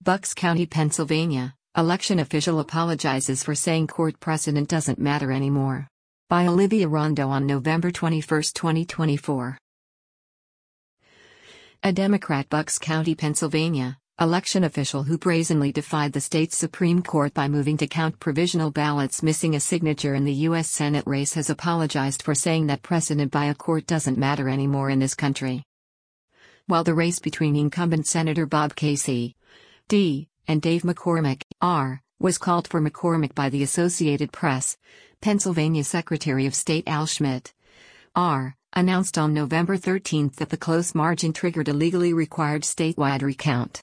Bucks County, Pennsylvania, election official apologizes for saying court precedent doesn't matter anymore. By Olivia Rondo on November 21, 2024. A Democrat, Bucks County, Pennsylvania, election official who brazenly defied the state's Supreme Court by moving to count provisional ballots missing a signature in the U.S. Senate race has apologized for saying that precedent by a court doesn't matter anymore in this country. While the race between incumbent Senator Bob Casey, D., and Dave McCormick, R., was called for McCormick by the Associated Press, Pennsylvania Secretary of State Al Schmidt, R., announced on November 13 that the close margin triggered a legally required statewide recount.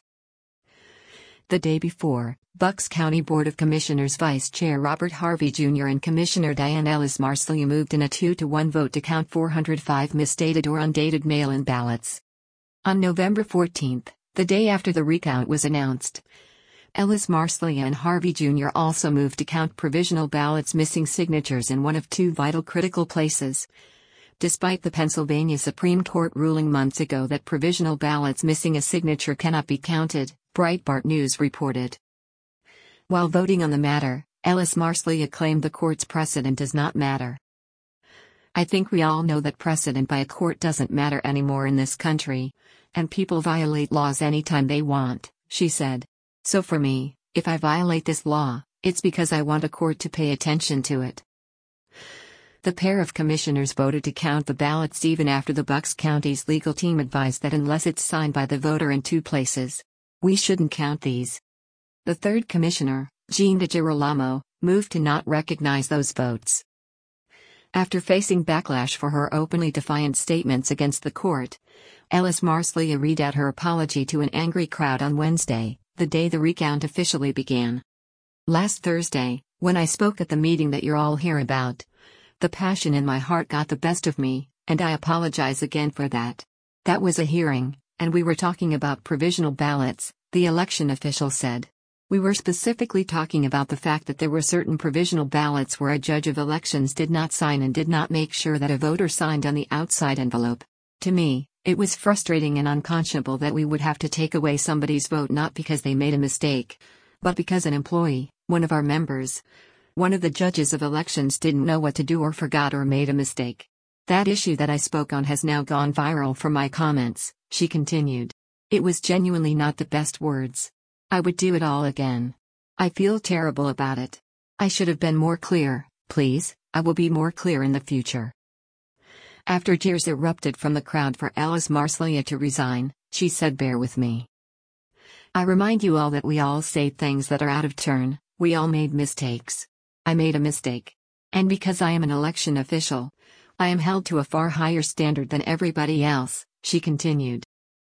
The day before, Bucks County Board of Commissioners Vice Chair Robert Harvey Jr. and Commissioner Diane Ellis Marslia moved in a 2-to-1 vote to count 405 misdated or undated mail-in ballots. On November 14, the day after the recount was announced, Ellis Marslia and Harvey Jr. also moved to count provisional ballots missing signatures in one of two vital critical places. Despite the Pennsylvania Supreme Court ruling months ago that provisional ballots missing a signature cannot be counted, Breitbart News reported. While voting on the matter, Ellis Marslia claimed the court's precedent does not matter. "I think we all know that precedent by a court doesn't matter anymore in this country, and people violate laws anytime they want," she said. "So for me, if I violate this law, it's because I want a court to pay attention to it." The pair of commissioners voted to count the ballots even after the Bucks County's legal team advised that unless it's signed by the voter in two places, we shouldn't count these. The third commissioner, Jean DiGirolamo, moved to not recognize those votes. After facing backlash for her openly defiant statements against the court, Ellis Marslia read out her apology to an angry crowd on Wednesday, the day the recount officially began. "Last Thursday, when I spoke at the meeting that you're all here about, the passion in my heart got the best of me, and I apologize again for that. That was a hearing, and we were talking about provisional ballots," the election official said. "We were specifically talking about the fact that there were certain provisional ballots where a judge of elections did not sign and did not make sure that a voter signed on the outside envelope. To me, it was frustrating and unconscionable that we would have to take away somebody's vote not because they made a mistake, but because an employee, one of our members, one of the judges of elections didn't know what to do or forgot or made a mistake. That issue that I spoke on has now gone viral for my comments," she continued. "It was genuinely not the best words. I would do it all again. I feel terrible about it. I should have been more clear, please. I will be more clear in the future." After jeers erupted from the crowd for Ellis Marslia to resign, she said, "Bear with me. I remind you all that we all say things that are out of turn, we all made mistakes. I made a mistake. And because I am an election official, I am held to a far higher standard than everybody else," she continued.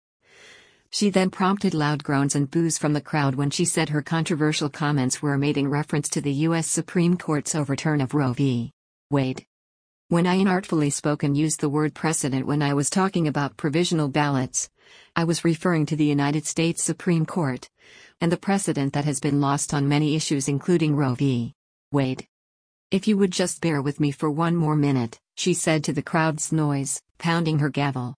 She then prompted loud groans and boos from the crowd when she said her controversial comments were made in reference to the U.S. Supreme Court's overturn of Roe v. Wade. "When I inartfully spoke and used the word precedent when I was talking about provisional ballots, I was referring to the United States Supreme Court, and the precedent that has been lost on many issues including Roe v. Wade. If you would just bear with me for one more minute," she said to the crowd's noise, pounding her gavel.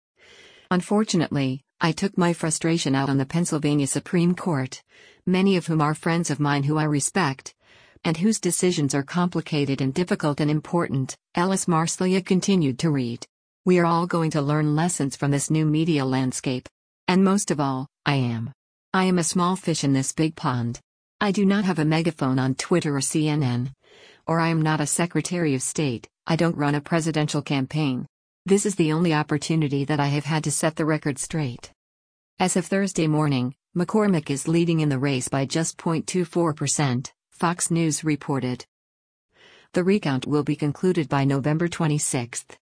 "Unfortunately, I took my frustration out on the Pennsylvania Supreme Court, many of whom are friends of mine who I respect, and whose decisions are complicated and difficult and important," Ellis Marslia continued to read. "We are all going to learn lessons from this new media landscape. And most of all, I am a small fish in this big pond. I do not have a megaphone on Twitter or CNN. Or I am not a Secretary of State, I don't run a presidential campaign. This is the only opportunity that I have had to set the record straight." As of Thursday morning, McCormick is leading in the race by just 0.24%, Fox News reported. The recount will be concluded by November 26.